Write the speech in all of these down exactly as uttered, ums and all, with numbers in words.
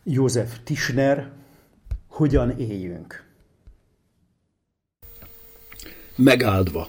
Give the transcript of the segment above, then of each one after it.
József Tischner, Hogyan éljünk? Megáldva.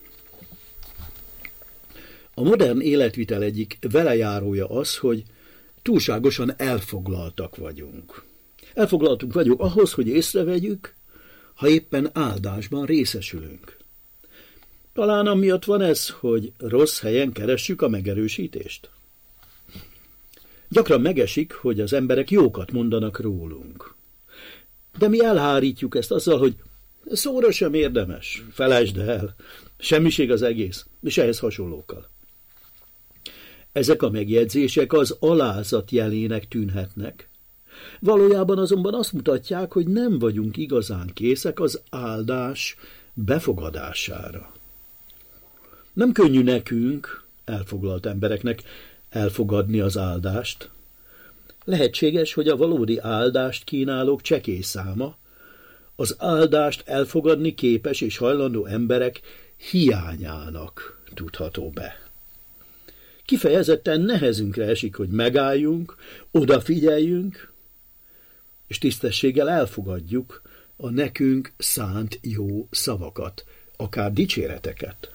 A modern életvitel egyik velejárója az, hogy túlságosan elfoglaltak vagyunk. Elfoglaltunk vagyunk ahhoz, hogy észrevegyük, ha éppen áldásban részesülünk. Talán amiatt van ez, hogy rossz helyen keressük a megerősítést. Gyakran megesik, hogy az emberek jókat mondanak rólunk. De mi elhárítjuk ezt azzal, hogy szóra sem érdemes, felejtsd el, semmiség az egész, és ehhez hasonlókkal. Ezek a megjegyzések az alázat jelének tűnhetnek. Valójában azonban azt mutatják, hogy nem vagyunk igazán készek az áldás befogadására. Nem könnyű nekünk, elfoglalt embereknek, elfogadni az áldást. Lehetséges, hogy a valódi áldást kínálók csekély száma, az áldást elfogadni képes és hajlandó emberek hiányának tudható be. Kifejezetten nehezünkre esik, hogy megálljunk, odafigyeljünk, és tisztességgel elfogadjuk a nekünk szánt jó szavakat, akár dicséreteket.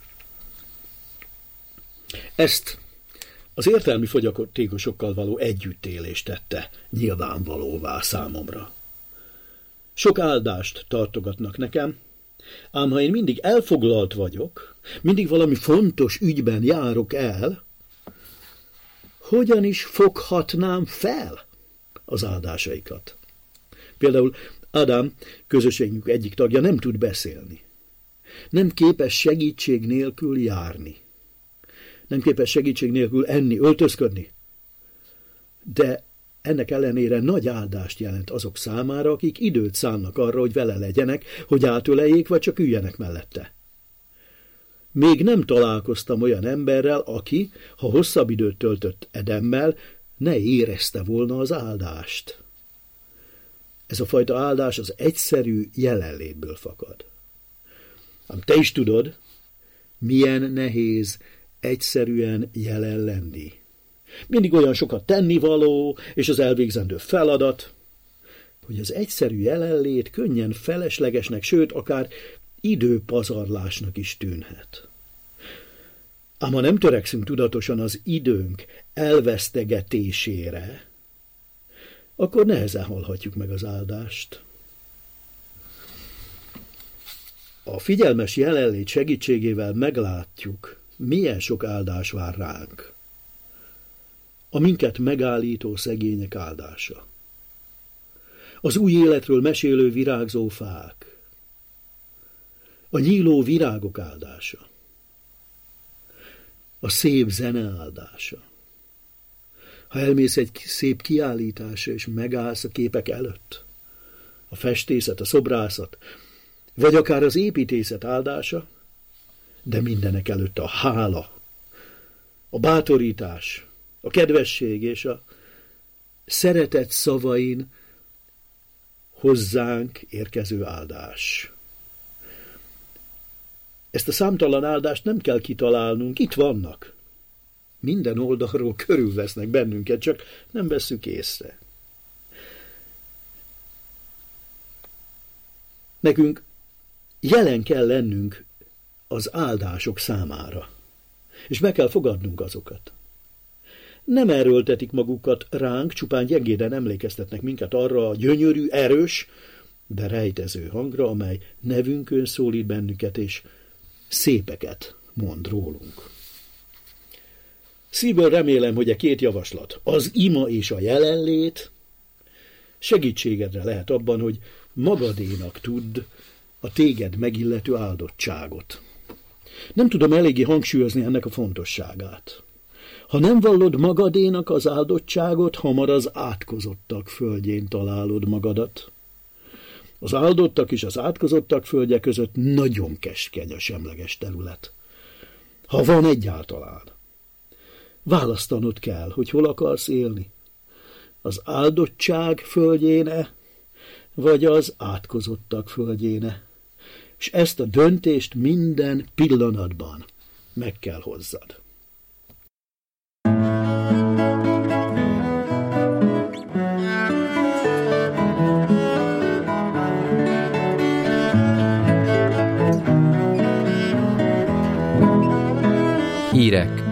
Ezt az értelmi fogyatékosokkal való együttélést tette nyilvánvalóvá számomra. Sok áldást tartogatnak nekem, ám ha én mindig elfoglalt vagyok, mindig valami fontos ügyben járok el, hogyan is foghatnám fel az áldásaikat? Például Ádám, közösségünk egyik tagja, nem tud beszélni. Nem képes segítség nélkül járni. Nem képes segítség nélkül enni, öltözködni. De ennek ellenére nagy áldást jelent azok számára, akik időt szánnak arra, hogy vele legyenek, hogy átöleljék, vagy csak üljenek mellette. Még nem találkoztam olyan emberrel, aki, ha hosszabb időt töltött Edemmel, ne érezte volna az áldást. Ez a fajta áldás az egyszerű jelenlétből fakad. Ám te is tudod, milyen nehéz egyszerűen jelen lenni. Mindig olyan sokat tennivaló, és az elvégzendő feladat, hogy az egyszerű jelenlét könnyen feleslegesnek, sőt, akár időpazarlásnak is tűnhet. Ám ha nem törekszünk tudatosan az időnk elvesztegetésére, akkor nehezen hallhatjuk meg az áldást. A figyelmes jelenlét segítségével meglátjuk, milyen sok áldás vár ránk. A minket megállító szegények áldása. Az új életről mesélő virágzó fák. A nyíló virágok áldása. A szép zene áldása. Ha elmész egy szép kiállításra, és megállsz a képek előtt, a festészet, a szobrászat, vagy akár az építészet áldása, de mindenek előtt a hála, a bátorítás, a kedvesség és a szeretet szavain hozzánk érkező áldás. Ezt a számtalan áldást nem kell kitalálnunk, itt vannak. Minden oldalról körülvesznek bennünket, csak nem vesszük észre. Nekünk jelen kell lennünk az áldások számára, és meg kell fogadnunk azokat. Nem erőltetik magukat ránk, csupán gyengéden emlékeztetnek minket arra a gyönyörű, erős, de rejtező hangra, amely nevünkön szólít bennünket, és szépeket mond rólunk. Szívből remélem, hogy a két javaslat, az ima és a jelenlét segítségedre lehet abban, hogy magadénak tudd a téged megillető áldottságot. Nem tudom eléggé hangsúlyozni ennek a fontosságát. Ha nem vallod magadénak az áldottságot, hamar az átkozottak földjén találod magadat. Az áldottak és az átkozottak földje között nagyon keskeny a semleges terület. Ha van egyáltalán. Választanod kell, hogy hol akarsz élni. Az áldottság földjéne, vagy az átkozottak földjéne. És ezt a döntést minden pillanatban meg kell hozzad. Hírek